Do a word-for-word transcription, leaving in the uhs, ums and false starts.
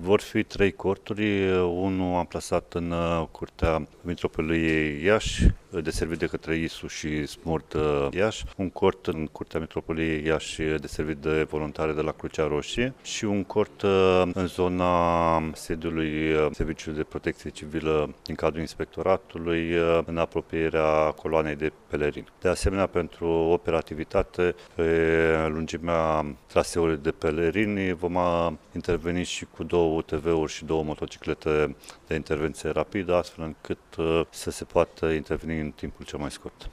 Vor fi trei corturi, unul amplasat în curtea Metropoliei Iași, deservit de către I S U și Smurt Iași, un cort în curtea Metropoliei Iași, deservit de voluntare de la Crucea Roșie și un cort în zona sediului Serviciului de Protecție Civilă din cadrul Inspectoratului, în apropierea coloanei de pelerini. De asemenea, pentru operativitate, pe lungimea traseului de pelerini, vom interveni și cu două U T V-uri și două motociclete de intervenție rapidă, astfel încât să se poată interveni în timpul cel mai scurt.